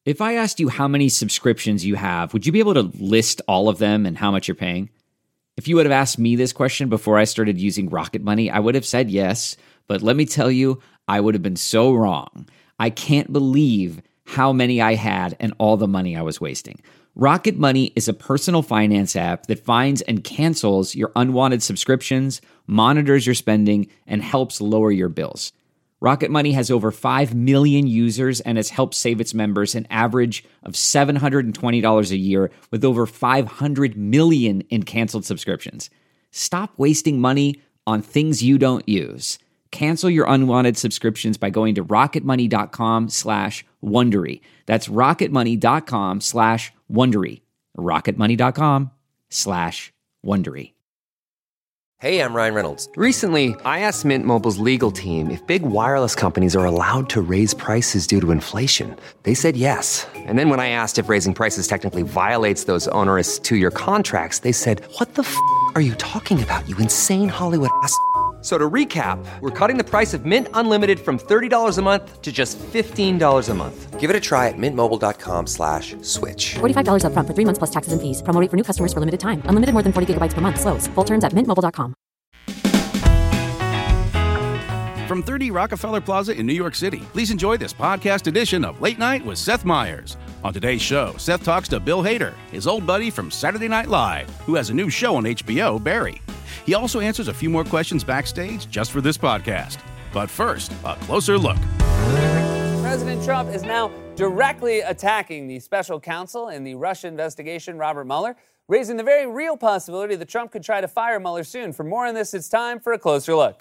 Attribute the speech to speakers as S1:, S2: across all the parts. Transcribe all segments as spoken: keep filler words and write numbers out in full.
S1: If I asked you how many subscriptions you have, would you be able to list all of them and how much you're paying? If you would have asked me this question before I started using Rocket Money, I would have said yes, but let me tell you, I would have been so wrong. I can't believe how many I had and all the money I was wasting. Rocket Money is a personal finance app that finds and cancels your unwanted subscriptions, monitors your spending, and helps lower your bills. Rocket Money has over five million users and has helped save its members an average of seven hundred twenty dollars a year with over five hundred million in canceled subscriptions. Stop wasting money on things you don't use. Cancel your unwanted subscriptions by going to rocketmoney.com slash Wondery. That's rocketmoney.com slash Wondery. rocketmoney.com slash Wondery.
S2: Hey, I'm Ryan Reynolds. Recently, I asked Mint Mobile's legal team if big wireless companies are allowed to raise prices due to inflation. They said yes. And then when I asked if raising prices technically violates those onerous two-year contracts, they said, what the f*** are you talking about, you insane Hollywood ass f- So to recap, we're cutting the price of Mint Unlimited from thirty dollars a month to just fifteen dollars a month. Give it a try at mintmobile.com slash switch.
S3: forty-five dollars up front for three months plus taxes and fees. Promo rate for new customers for limited time. Unlimited more than forty gigabytes per month. Slows full terms at mint mobile dot com.
S4: From thirty Rockefeller Plaza in New York City, please enjoy this podcast edition of Late Night with Seth Meyers. On today's show, Seth talks to Bill Hader, his old buddy from Saturday Night Live, who has a new show on H B O, Barry. He also answers a few more questions backstage just for this podcast. But first, a closer look.
S5: President Trump is now directly attacking the special counsel in the Russia investigation, Robert Mueller, raising the very real possibility that Trump could try to fire Mueller soon. For more on this, it's time for a closer look.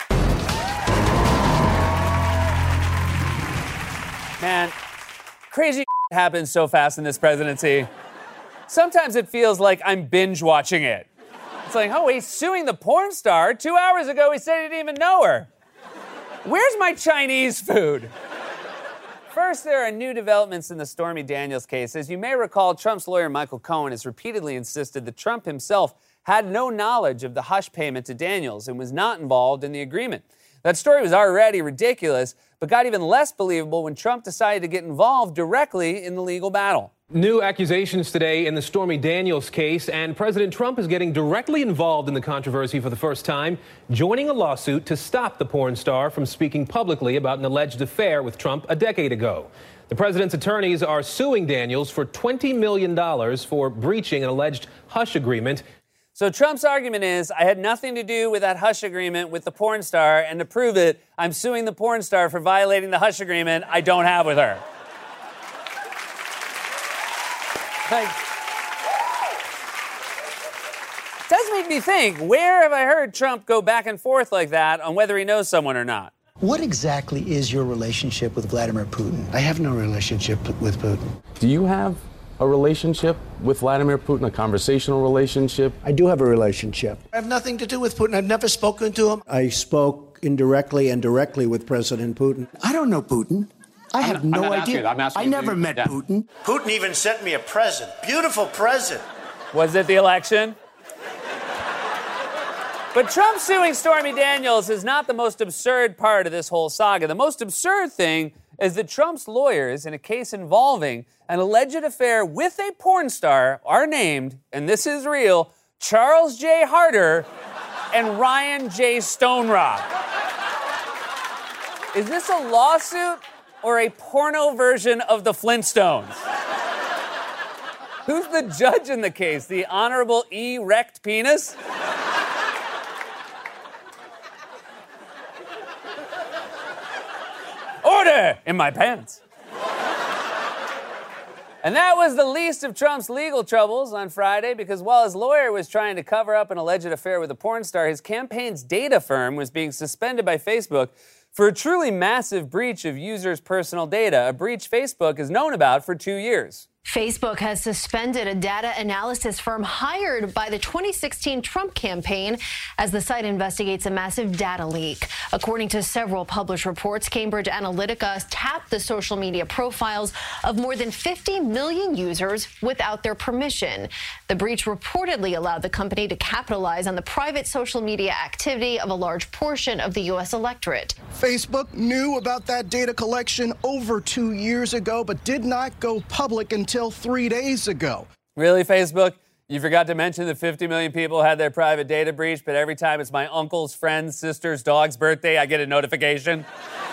S5: Man, crazy happens so fast in this presidency. Sometimes it feels like I'm binge watching it. It's like, oh, he's suing the porn star. Two hours ago, he said he didn't even know her. Where's my Chinese food? First, there are new developments in the Stormy Daniels case. As you may recall, Trump's lawyer, Michael Cohen, has repeatedly insisted that Trump himself had no knowledge of the hush payment to Daniels and was not involved in the agreement. That story was already ridiculous, but got even less believable when Trump decided to get involved directly in the legal battle.
S6: New accusations today in the Stormy Daniels case, and President Trump is getting directly involved in the controversy for the first time, joining a lawsuit to stop the porn star from speaking publicly about an alleged affair with Trump a decade ago. The president's attorneys are suing Daniels for twenty million dollars for breaching an alleged hush agreement.
S5: So Trump's argument is, I had nothing to do with that hush agreement with the porn star, and to prove it, I'm suing the porn star for violating the hush agreement I don't have with her. Like, it does make me think, where have I heard Trump go back and forth like that on whether he knows someone or not?
S7: What exactly is your relationship with Vladimir Putin?
S8: I have no relationship with Putin.
S9: Do you have a relationship with Vladimir Putin, a conversational relationship?
S8: I do have a relationship.
S7: I have nothing to do with Putin. I've never spoken to him.
S8: I spoke indirectly and directly with President Putin. I don't know Putin. I have
S9: I'm,
S8: no
S9: I'm
S8: idea.
S9: You, I'm
S8: I never you. met yeah. Putin.
S10: Putin even sent me a present. Beautiful present.
S5: Was it the election? But Trump suing Stormy Daniels is not the most absurd part of this whole saga. The most absurd thing is that Trump's lawyers, in a case involving an alleged affair with a porn star, are named, and this is real, Charles J. Harder and Ryan J. Stone Rock. Is this a lawsuit or a porno version of the Flintstones? Who's the judge in the case? The Honorable Erect Penis? Order in my pants. And that was the least of Trump's legal troubles on Friday, because while his lawyer was trying to cover up an alleged affair with a porn star, his campaign's data firm was being suspended by Facebook for a truly massive breach of users' personal data, a breach Facebook has known about for two years.
S11: Facebook has suspended a data analysis firm hired by the twenty sixteen Trump campaign as the site investigates a massive data leak. According to several published reports, Cambridge Analytica tapped the social media profiles of more than fifty million users without their permission. The breach reportedly allowed the company to capitalize on the private social media activity of a large portion of the U S electorate.
S12: Facebook knew about that data collection over two years ago, but did not go public until Until three days ago.
S5: Really, Facebook? You forgot to mention that fifty million people had their private data breached, but every time it's my uncle's, friend's, sister's, dog's birthday, I get a notification?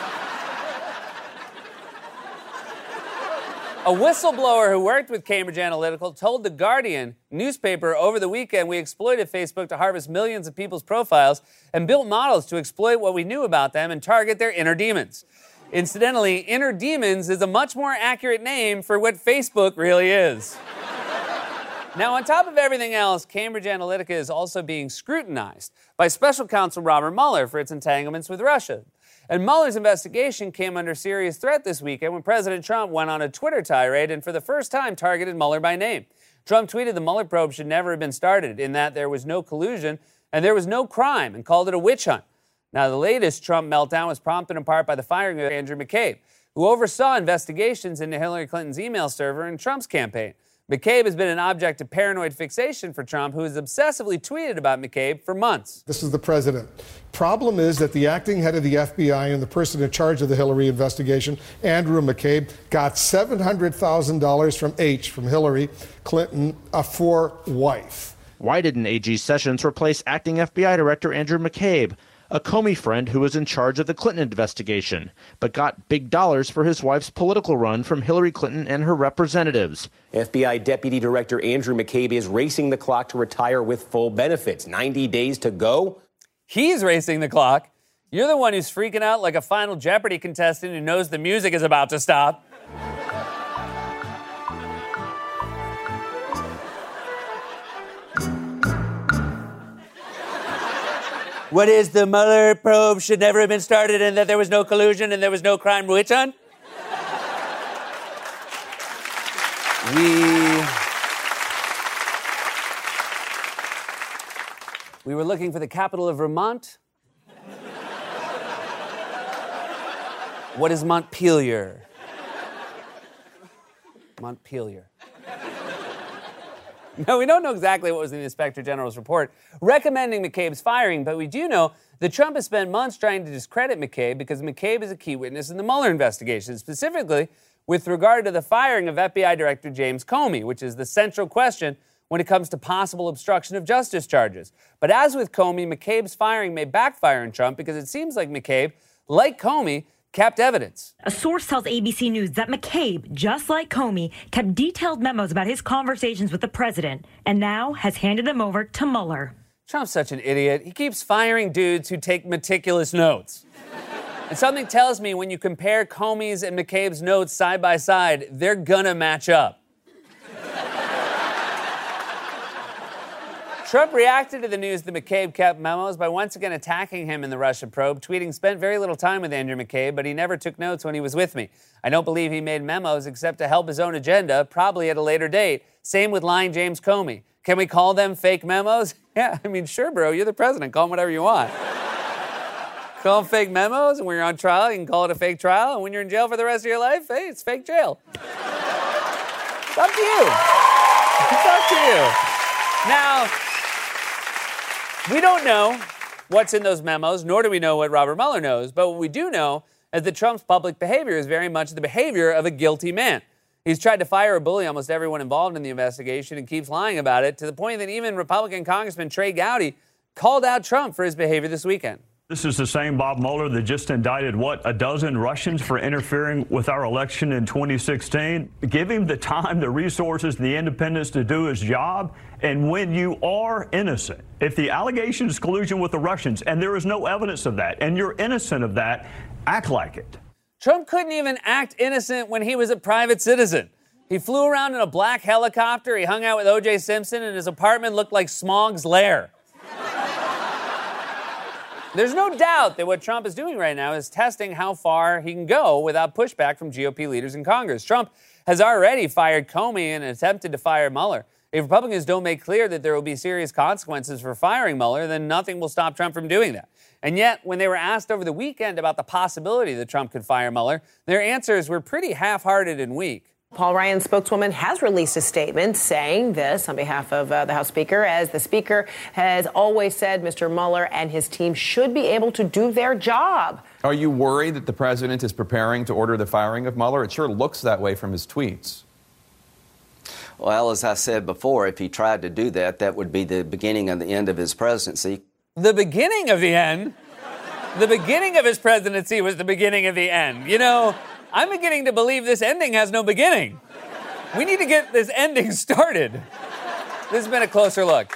S5: A whistleblower who worked with Cambridge Analytica told The Guardian newspaper over the weekend we exploited Facebook to harvest millions of people's profiles and built models to exploit what we knew about them and target their inner demons. Incidentally, inner demons is a much more accurate name for what Facebook really is. Now, on top of everything else, Cambridge Analytica is also being scrutinized by special counsel Robert Mueller for its entanglements with Russia. And Mueller's investigation came under serious threat this weekend when President Trump went on a Twitter tirade and for the first time targeted Mueller by name. Trump tweeted the Mueller probe should never have been started, in that there was no collusion and there was no crime, and called it a witch hunt. Now, the latest Trump meltdown was prompted in part by the firing of Andrew McCabe, who oversaw investigations into Hillary Clinton's email server in Trump's campaign. McCabe has been an object of paranoid fixation for Trump, who has obsessively tweeted about McCabe for months.
S13: This is the president. Problem is that the acting head of the F B I and the person in charge of the Hillary investigation, Andrew McCabe, got seven hundred thousand dollars from H, from Hillary Clinton, a for wife.
S14: Why didn't A G Sessions replace acting F B I Director Andrew McCabe, a Comey friend who was in charge of the Clinton investigation, but got big dollars for his wife's political run from Hillary Clinton and her representatives?
S15: F B I Deputy Director Andrew McCabe is racing the clock to retire with full benefits. ninety days to go.
S5: He's racing the clock. You're the one who's freaking out like a Final Jeopardy contestant who knows the music is about to stop. What is the Mueller probe should never have been started, and that there was no collusion and there was no crime witch hunt? We... We were looking for the capital of Vermont. What is Montpelier? Montpelier. No, we don't know exactly what was in the Inspector General's report recommending McCabe's firing, but we do know that Trump has spent months trying to discredit McCabe because McCabe is a key witness in the Mueller investigation, specifically with regard to the firing of F B I Director James Comey, which is the central question when it comes to possible obstruction of justice charges. But as with Comey, McCabe's firing may backfire on Trump because it seems like McCabe, like Comey, kept evidence.
S16: A source tells A B C News that McCabe, just like Comey, kept detailed memos about his conversations with the president and now has handed them over to Mueller.
S5: Trump's such an idiot. He keeps firing dudes who take meticulous notes. And something tells me when you compare Comey's and McCabe's notes side by side, they're gonna match up. Trump reacted to the news that McCabe kept memos by once again attacking him in the Russia probe, tweeting, "Spent very little time with Andrew McCabe, but he never took notes when he was with me. I don't believe he made memos except to help his own agenda, probably at a later date. Same with lying James Comey. Can we call them fake memos? Yeah, I mean, sure, bro. You're the president. Call them whatever you want. Call them fake memos, and when you're on trial, you can call it a fake trial, and when you're in jail for the rest of your life, hey, it's fake jail. It's up to you. It's up to you. Now, we don't know what's in those memos, nor do we know what Robert Mueller knows, but what we do know is that Trump's public behavior is very much the behavior of a guilty man. He's tried to fire or bully almost everyone involved in the investigation and keeps lying about it, to the point that even Republican Congressman Trey Gowdy called out Trump for his behavior this weekend.
S17: This is the same Bob Mueller that just indicted, what, a dozen Russians for interfering with our election in twenty sixteen? Give him the time, the resources, the independence to do his job. And when you are innocent, if the allegation is collusion with the Russians and there is no evidence of that, and you're innocent of that, act like it.
S5: Trump couldn't even act innocent when he was a private citizen. He flew around in a black helicopter, he hung out with O J Simpson, and his apartment looked like Smog's lair. There's no doubt that what Trump is doing right now is testing how far he can go without pushback from G O P leaders in Congress. Trump has already fired Comey and attempted to fire Mueller. If Republicans don't make clear that there will be serious consequences for firing Mueller, then nothing will stop Trump from doing that. And yet, when they were asked over the weekend about the possibility that Trump could fire Mueller, their answers were pretty half-hearted and weak.
S18: Paul Ryan's spokeswoman has released a statement saying this on behalf of uh, the House Speaker, as the Speaker has always said Mister Mueller and his team should be able to do their job.
S19: Are you worried that the president is preparing to order the firing of Mueller? It sure looks that way from his tweets.
S20: Well, as I said before, if he tried to do that, that would be the beginning of the end of his presidency.
S5: The beginning of the end? The beginning of his presidency was the beginning of the end. You know, I'm beginning to believe this ending has no beginning. We need to get this ending started. This has been a closer look.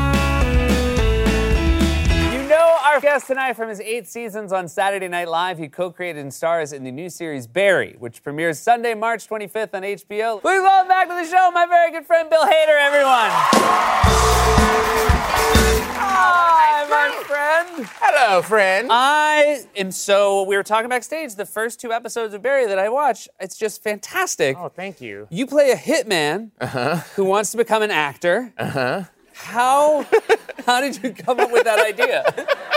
S5: You know our guest tonight from his eight seasons on Saturday Night Live. He co-created and stars in the new series Barry, which premieres Sunday, March twenty-fifth on H B O. Please welcome back to the show my very good friend Bill Hader, everyone. Hi, my friend.
S21: Hello, friend.
S5: I am so, we were talking backstage, the first two episodes of Barry that I watched, it's just fantastic.
S21: Oh, thank you.
S5: You play a hitman
S21: uh-huh.
S5: who wants to become an actor.
S21: Uh-huh.
S5: How, how did you come up with that idea?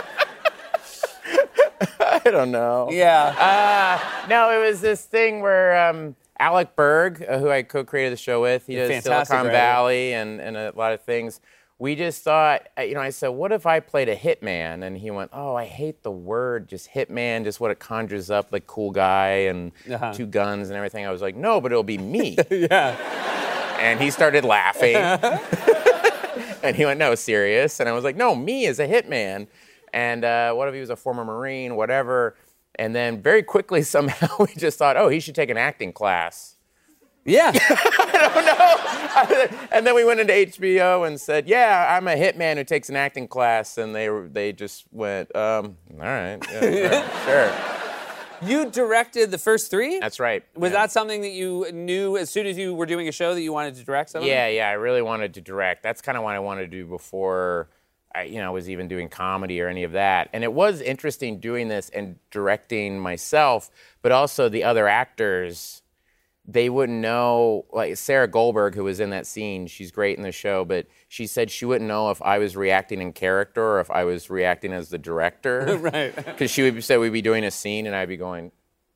S21: I don't know.
S5: Yeah.
S21: Uh, no, it was this thing where um, Alec Berg, uh, who I co-created the show with, he does
S5: Fantastic,
S21: Silicon
S5: right?
S21: Valley and, and a lot of things. We just thought, you know, I said, what if I played a hitman? And he went, oh, I hate the word, just hitman, just what it conjures up, like cool guy and uh-huh. two guns and everything. I was like, no, but it'll be me.
S5: Yeah.
S21: And he started laughing. And he went, no, serious. And I was like, no, me as a hitman. And uh, what if he was a former Marine, whatever. And then very quickly, somehow, we just thought, oh, he should take an acting class.
S5: Yeah.
S21: I don't know. And then we went into H B O and said, yeah, I'm a hitman who takes an acting class. And they they just went, um, all right, yeah, sure.
S5: You directed the first three?
S21: That's right.
S5: Was
S21: yeah.
S5: that something that you knew as soon as you were doing a show that you wanted to direct something?
S21: Yeah, yeah, I really wanted to direct. That's kind of what I wanted to do before I, you know, was even doing comedy or any of that. And it was interesting doing this and directing myself, but also the other actors. They wouldn't know, like Sarah Goldberg, who was in that scene, she's great in the show, but she said she wouldn't know if I was reacting in character or if I was reacting as the director.
S5: Right.
S21: Because she would say we'd be doing a scene and I'd be going...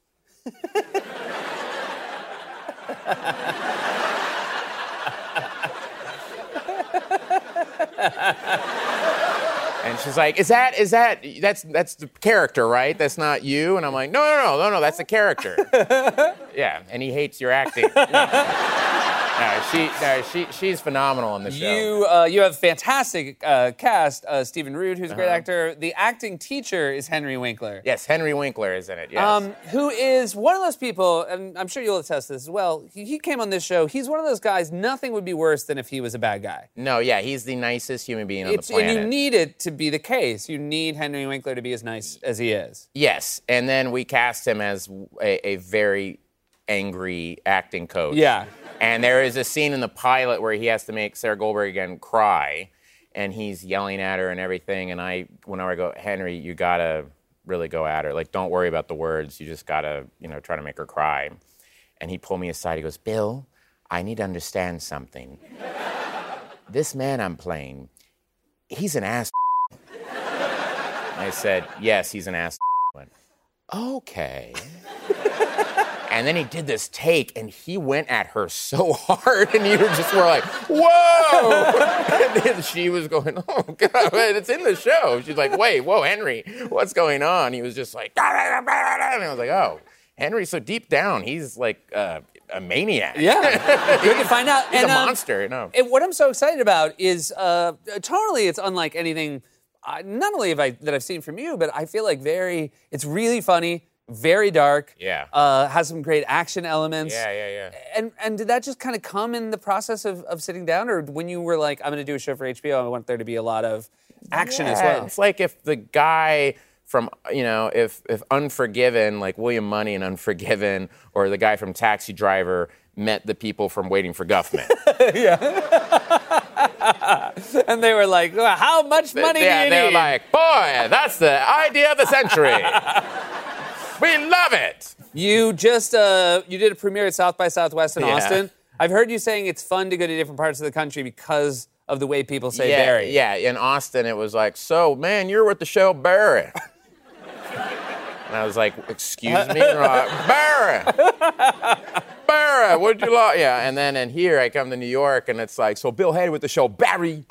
S21: And she's like, is that, is that, that's that's the character, right? That's not you? And I'm like, no, no, no, no, no, that's the character. Yeah, and he hates your acting. No, she, no, she, she's phenomenal in the show.
S5: You, uh, you have a fantastic uh, cast. Uh, Stephen Root, who's a great
S21: Uh-huh.
S5: actor. The acting teacher is Henry Winkler.
S21: Yes, Henry Winkler is in it, yes.
S5: Um, who is one of those people, and I'm sure you'll attest to this as well. He, he came on this show. He's one of those guys, nothing would be worse than if he was a bad guy.
S21: No, yeah, he's the nicest human being on
S5: It's,
S21: the planet.
S5: and you need it to be the case. You need Henry Winkler to be as nice as he is.
S21: Yes, and then we cast him as a, a very angry acting coach.
S5: Yeah.
S21: And there is a scene in the pilot where he has to make Sarah Goldberg again cry, and he's yelling at her and everything. And I, whenever I go, Henry, you gotta really go at her. Like, don't worry about the words. You just gotta, you know, try to make her cry. And he pulled me aside. He goes, Bill, I need to understand something. This man I'm playing, he's an ass. I said, yes, he's an ass. I went, okay. And then he did this take, and he went at her so hard, and you just were like, whoa! And then she was going, oh, God, it's in the show. She's like, wait, whoa, Henry, what's going on? He was just like, and I was like, oh, Henry, so deep down, he's like uh, a maniac.
S5: Yeah, good to find out.
S21: He's
S5: and,
S21: a
S5: um,
S21: monster, you know.
S5: And what I'm so excited about is, uh, totally it's unlike anything, uh, not only have I, that I've seen from you, but I feel like very, it's really funny, very dark.
S21: Yeah.
S5: Uh, has some great action elements.
S21: Yeah, yeah, yeah.
S5: And and did that just kind of come in the process of, of sitting down, or when you were like, I'm going to do a show for H B O, I want there to be a lot of action
S21: yeah,
S5: as well?
S21: It's like if the guy from, you know, if if Unforgiven, like William Money in Unforgiven, or the guy from Taxi Driver met the people from Waiting for Guffman.
S5: Yeah. And they were like, well, how much money
S21: yeah,
S5: do you
S21: they
S5: need?
S21: were like, boy, that's the idea of the century. We love it.
S5: You just uh, you did a premiere at South by Southwest in
S21: Yeah.
S5: Austin. I've heard you saying it's fun to go to different parts of the country because of the way people say
S21: yeah,
S5: Barry.
S21: Yeah, in Austin, it was like, so, man, you're with the show Barry. And I was like, excuse me? And they're like, Barry! Barry, what'd you like? Yeah, and then in here, I come to New York, and it's like, so Bill Hader with the show Barry.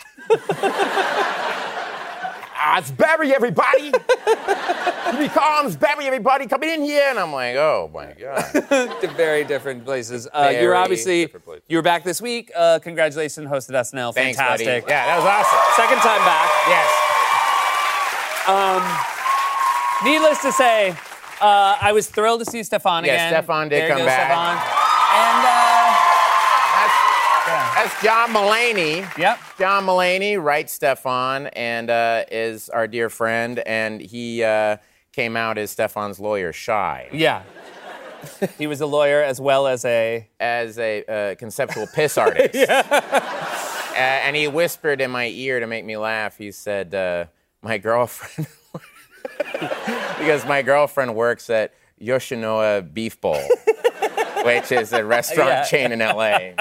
S21: Ah, it's Barry, everybody! Here he comes, Barry, everybody, come in here! And I'm like, oh, my God.
S5: To very different places. Uh,
S21: Very
S5: you're obviously,
S21: different places.
S5: you were back this week. Uh, congratulations, hosted S N L.
S21: Thanks,
S5: Fantastic.
S21: buddy. Yeah, that was awesome.
S5: Second time back.
S21: Yes.
S5: Um, needless to say, uh, I was thrilled to see Stefan
S21: Yeah,
S5: again.
S21: Stefan did
S5: there
S21: come
S5: goes
S21: back.
S5: Stefan. And uh,
S21: That's John Mulaney.
S5: Yep.
S21: John Mulaney writes Stefan and uh, is our dear friend, and he uh, came out as Stefan's lawyer, Shy.
S5: yeah, he was a lawyer as well as a
S21: As a uh, conceptual piss artist.
S5: yeah.
S21: Uh, and he whispered in my ear to make me laugh. He said, uh, my girlfriend, because my girlfriend works at Yoshinoya Beef Bowl, which is a restaurant
S5: Yeah.
S21: chain in L A.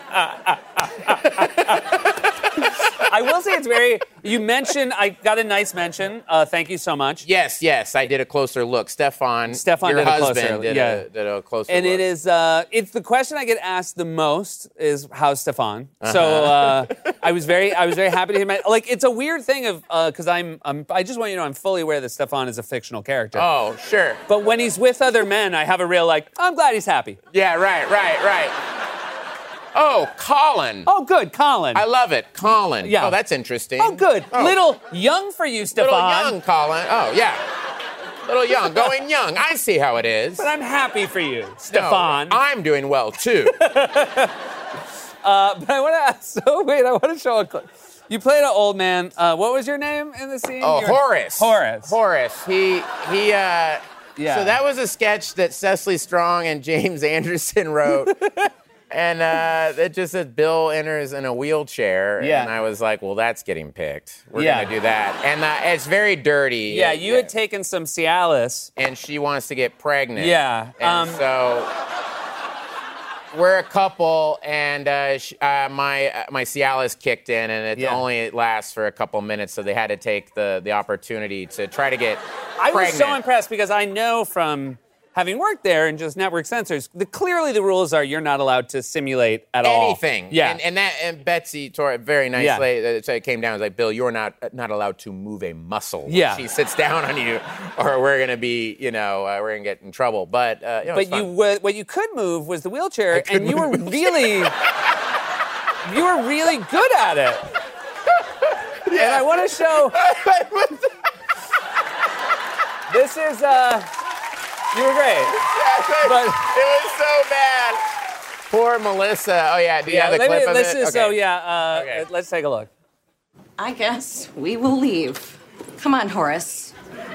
S5: I will say it's very. You mentioned I got a nice mention. Uh, thank you so much.
S21: Yes, yes, I did a closer look. Stefan,
S5: Stefan
S21: your
S5: did a
S21: husband,
S5: closer look,
S21: did,
S5: yeah.
S21: a, did a closer
S5: And
S21: look.
S5: it is, uh, it's the question I get asked the most is how's Stefan?
S21: Uh-huh.
S5: So uh, I was very, I was very happy to hear my, like, it's a weird thing of, because I'm, I'm, I just want you to know I'm fully aware that Stefan is a fictional character.
S21: Oh, sure.
S5: But when he's with other men, I have a real, like, I'm glad he's happy.
S21: Yeah, right, right, right. Oh, Colin.
S5: Oh, good, Colin.
S21: I love it, Colin.
S5: Yeah.
S21: Oh, that's interesting.
S5: Oh, good.
S21: Oh.
S5: Little young for you, Stefan.
S21: Little young, Colin. Oh, yeah. Little young, going young. I see how it is.
S5: But I'm happy for you, Stefan.
S21: No, I'm doing well, too.
S5: Uh, but I want to ask, so wait, I want to show a clip. You played an old man. Uh, what was your name in the scene?
S21: Oh,
S5: You were-
S21: Horace.
S5: Horace.
S21: Horace. He, he, uh...
S5: Yeah.
S21: So that was a sketch that Cecily Strong and James Anderson wrote. And uh, it just said Bill enters in a wheelchair.
S5: Yeah.
S21: And I was like, well, that's getting picked. We're
S5: Yeah.
S21: going to do that. And uh, it's very dirty.
S5: Yeah, you had taken some Cialis.
S21: And she wants to get pregnant.
S5: Yeah,
S21: And
S5: um,
S21: so we're a couple, and uh, sh- uh, my uh, my Cialis kicked in, and it
S5: Yeah.
S21: only lasts for a couple minutes, so they had to take the, the opportunity to try to get
S5: I was
S21: pregnant.
S5: so impressed because I know from having worked there and just network sensors, the, clearly the rules are you're not allowed to simulate at all.
S21: Anything.
S5: Yeah.
S21: And, and that and Betsy tore it very nicely. Yeah. So it came down. It was like, Bill, you're not not allowed to move a muscle. when
S5: Yeah.
S21: She sits down on you, or we're gonna be, you know, uh, we're gonna get in trouble. But uh, you know,
S5: but
S21: it's fun.
S5: you what, what you could move was the wheelchair, and you were really you were really good at it. Yeah. And I want to show. This is uh. You were great.
S21: But it was so bad. Poor Melissa. Oh yeah, do you
S5: Yeah,
S21: have the
S5: let
S21: clip
S5: me,
S21: of
S5: let's
S21: it?
S5: just,
S21: Okay.
S5: so yeah, uh,
S21: Okay.
S5: let's take a look.
S1: I guess we will leave. Come on, Horace.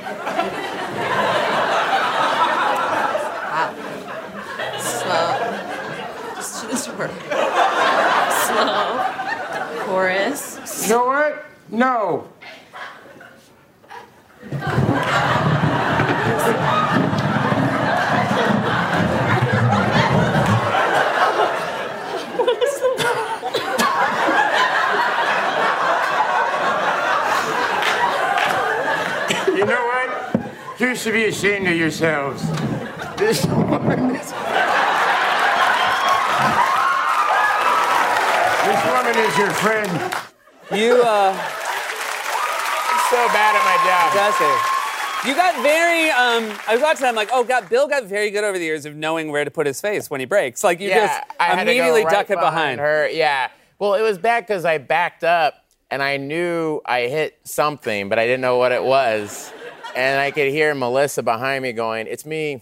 S1: Wow. Slow. Just to the door. Slow. Horace.
S21: You know what? No. You know what? You should be ashamed of yourselves. This woman is... This woman is your friend.
S5: You, uh...
S21: so bad at my job.
S5: Fantastic. You got very, um, I was watching that, I'm like, oh, God, Bill got very good over the years of knowing where to put his face when he breaks. Like, you
S21: yeah,
S5: just
S21: I had
S5: immediately
S21: to go right
S5: duck it behind.
S21: her. Yeah. Well, it was bad because I backed up and I knew I hit something, but I didn't know what it was. And I could hear Melissa behind me going, it's me.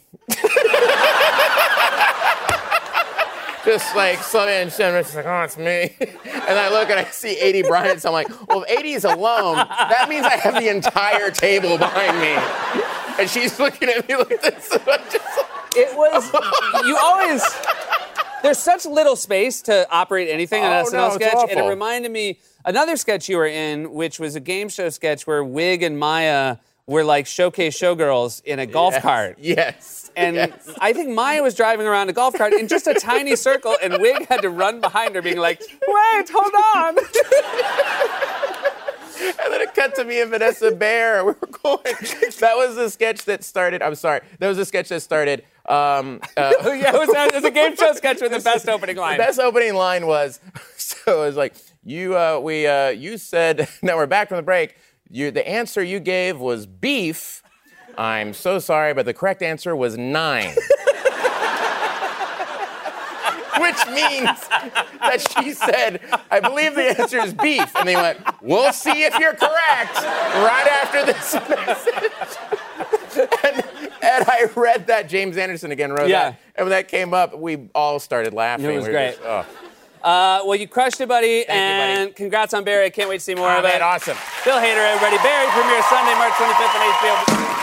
S21: Just like something, and she's like, oh, it's me. And I look and I see A D Bryant, so I'm like, well, if A D is alone, that means I have the entire table behind me. And she's looking at me like this. And I'm just like,
S5: It was, you always, there's such little space to operate anything on an
S21: Oh,
S5: S N L
S21: no, it's
S5: sketch, and it
S21: awful.
S5: reminded me another sketch you were in, which was a game show sketch where Wig and Maya were like showcase showgirls in a golf
S21: Yes.
S5: cart.
S21: Yes.
S5: And
S21: Yes.
S5: I think Maya was driving around a golf cart in just a tiny circle, and Wig had to run behind her being like, wait, hold on.
S21: And then it cut to me and Vanessa Bayer. We were going. That was the sketch that started. I'm sorry. That was the sketch that started. Um, uh,
S5: yeah, it was, it was a game show sketch with the best opening line.
S21: The best opening line was, so it was like, you, uh, we, uh, you said, now we're back from the break. You, the answer you gave was beef. I'm so sorry, but the correct answer was nine. Which means that she said, I believe the answer is beef. And they went, we'll see if you're correct right after this message. and, and I read that. James Anderson again wrote
S5: Yeah.
S21: that. And when that came up, we all started laughing.
S5: It was
S21: We were
S5: great.
S21: just, oh.
S5: Uh, well, you crushed it, buddy.
S21: Thank you,
S5: and
S21: buddy.
S5: congrats on Barry. I can't wait to see more
S21: Oh,
S5: of it.
S21: man, awesome.
S5: Bill Hader, everybody. Barry premieres Sunday, March twenty-fifth on H B O.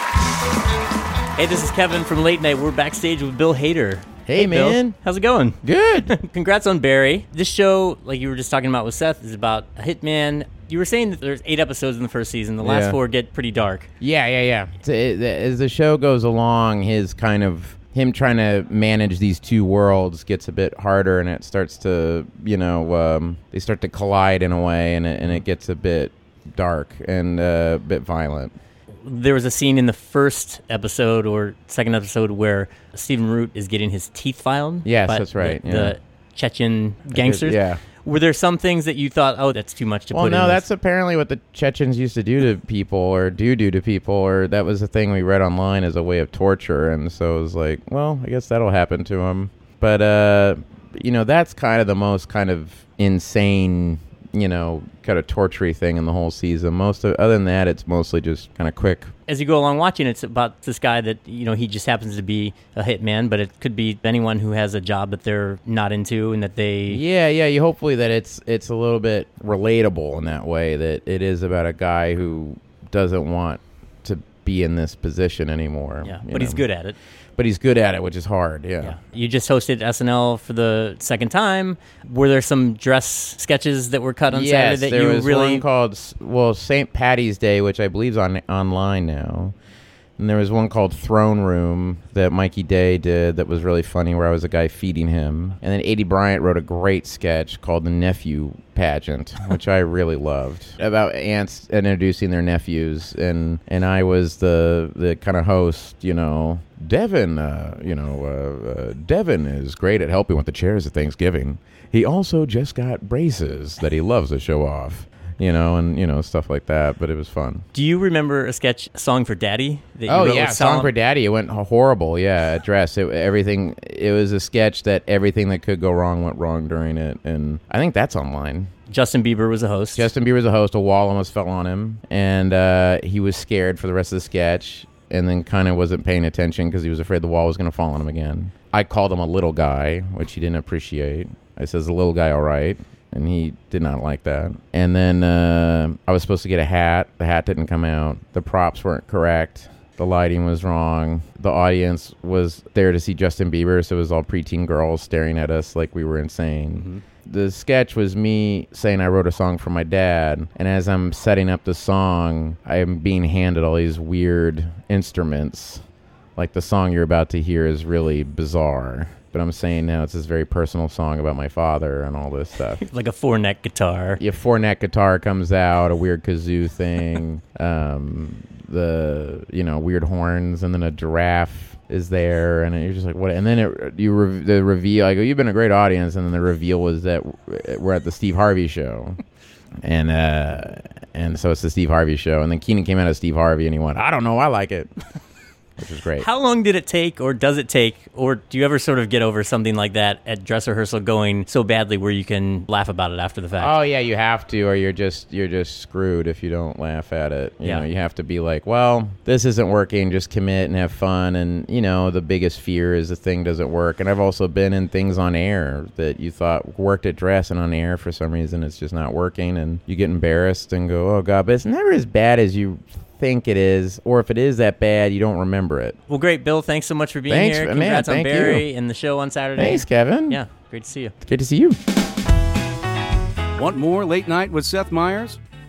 S2: Hey, this is Kevin from Late Night. We're backstage with Bill Hader.
S22: Hey,
S2: Bill.
S22: man.
S2: How's it going?
S22: Good.
S2: Congrats on Barry. This show, like you were just talking about with Seth, is about a hitman. You were saying that there's eight episodes in the first season. The last
S22: Yeah.
S2: four get pretty dark.
S22: Yeah, yeah, yeah. So it, as the show goes along, his kind of him trying to manage these two worlds gets a bit harder, and it starts to, you know, um, they start to collide in a way, and it, and it gets a bit dark and uh, a bit violent.
S2: There was a scene in the first episode or second episode where Stephen Root is getting his teeth filed.
S22: Yes,
S2: by
S22: that's right,
S2: The,
S22: yeah.
S2: the Chechen gangsters.
S22: Yeah.
S2: Were there some things that you thought, oh, that's too much to
S22: Well,
S2: put
S22: no,
S2: in
S22: that's
S2: this?
S22: apparently what the Chechens used to do to people, or do do to people, or that was a thing we read online as a way of torture, and so it was like, well, I guess that'll happen to him. But, uh, you know, that's kind of the most kind of insane, you know, kind of torture-y thing in the whole season. Most of, other than that, it's mostly just kind of quick.
S2: As you go along watching, it's about this guy that, you know, he just happens to be a hitman, but it could be anyone who has a job that they're not into and that they...
S22: Yeah, yeah. You hopefully that it's it's a little bit relatable in that way, that it is about a guy who doesn't want to be in this position anymore.
S2: Yeah,
S22: you
S2: but he's
S22: know.
S2: good at it.
S22: But he's good at it, which is hard, yeah.
S2: Yeah. You just hosted S N L for the second time. Were there some dress sketches that were cut on
S22: yes,
S2: Saturday that
S22: there
S2: you
S22: was
S2: really...
S22: one called, well, Saint Patty's Day, which I believe is on online now. And there was one called Throne Room that Mikey Day did that was really funny, where I was a guy feeding him. And then Adie Bryant wrote a great sketch called The Nephew Pageant, which I really loved, about aunts introducing their nephews. And, and I was the, the kind of host, you know. Devin, uh, you know, uh, uh, Devin is great at helping with the chairs at Thanksgiving. He also just got braces that he loves to show off. You know, and, you know, stuff like that, but it was fun.
S2: Do you remember a sketch, Song for Daddy? That you
S22: Oh,
S2: wrote
S22: yeah,
S2: with
S22: Song
S2: Sal-
S22: for Daddy. It went horrible, yeah, at Dress. It, everything, it was a sketch that everything that could go wrong went wrong during it, and I think that's online.
S2: Justin Bieber was a host.
S22: Justin Bieber was a host. A wall almost fell on him, and uh, he was scared for the rest of the sketch, and then kind of wasn't paying attention because he was afraid the wall was going to fall on him again. I called him a little guy, which he didn't appreciate. I says, the little guy, all right? And he did not like that. And then uh, I was supposed to get a hat. The hat didn't come out. The props weren't correct. The lighting was wrong. The audience was there to see Justin Bieber, so it was all preteen girls staring at us like we were insane. Mm-hmm. The sketch was me saying I wrote a song for my dad, and as I'm setting up the song, I am being handed all these weird instruments. Like the song you're about to hear is really bizarre. But I'm saying now it's this very personal song about my father and all this stuff.
S2: Like a four-neck guitar.
S22: Yeah, four-neck guitar comes out, a weird kazoo thing, um, the, you know, weird horns, and then a giraffe is there, and you're just like, what? And then it, you re- the reveal, I go, you've been a great audience, and then the reveal was that we're at the Steve Harvey show. And uh, and so it's the Steve Harvey show. And then Keenan came out of Steve Harvey, and he went, I don't know, I like it. Which is great.
S2: How long did it take, or does it take, or do you ever sort of get over something like that at dress rehearsal going so badly where you can laugh about it after the fact?
S22: Oh yeah, you have to, or you're just you're just screwed if you don't laugh at it. You
S2: Yeah.
S22: know, you have to be like, well, this isn't working. Just commit and have fun. And you know, the biggest fear is the thing doesn't work. And I've also been in things on air that you thought worked at dress, and on air for some reason it's just not working, and you get embarrassed and go, oh god, but it's never as bad as you think it is, or if it is that bad, you don't remember it.
S2: Well, great, Bill. Thanks so much for being
S22: Thanks,
S2: here.
S22: man,
S2: Congrats on
S22: thank
S2: Barry
S22: you.
S2: and the show on Saturday.
S22: Thanks, Kevin.
S2: Yeah, great to see you.
S22: Good to see you.
S4: Want more Late Night with Seth Meyers?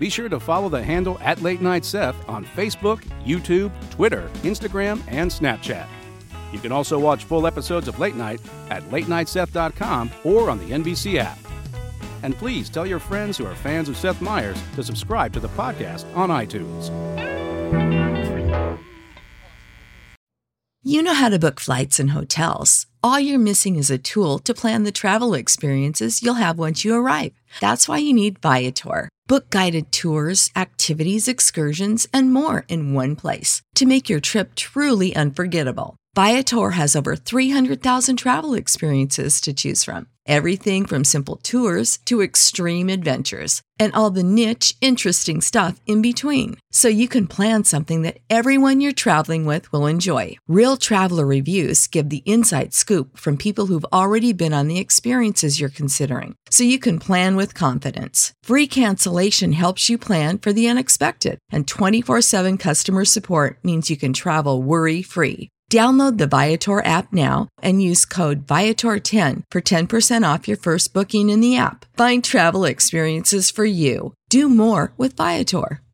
S4: Be sure to follow the handle at Late Night Seth on Facebook, YouTube, Twitter, Instagram, and Snapchat. You can also watch full episodes of Late Night at late night seth dot com or on the N B C app. And please tell your friends who are fans of Seth Meyers to subscribe to the podcast on iTunes.
S3: You know how to book flights and hotels. All you're missing is a tool to plan the travel experiences you'll have once you arrive. That's why you need Viator. Book guided tours, activities, excursions, and more in one place to make your trip truly unforgettable. Viator has over three hundred thousand travel experiences to choose from. Everything from simple tours to extreme adventures and all the niche, interesting stuff in between. So you can plan something that everyone you're traveling with will enjoy. Real traveler reviews give the inside scoop from people who've already been on the experiences you're considering. So you can plan with confidence. Free cancellation helps you plan for the unexpected. And twenty-four seven customer support means you can travel worry-free. Download the Viator app now and use code Viator ten for ten percent off your first booking in the app. Find travel experiences for you. Do more with Viator.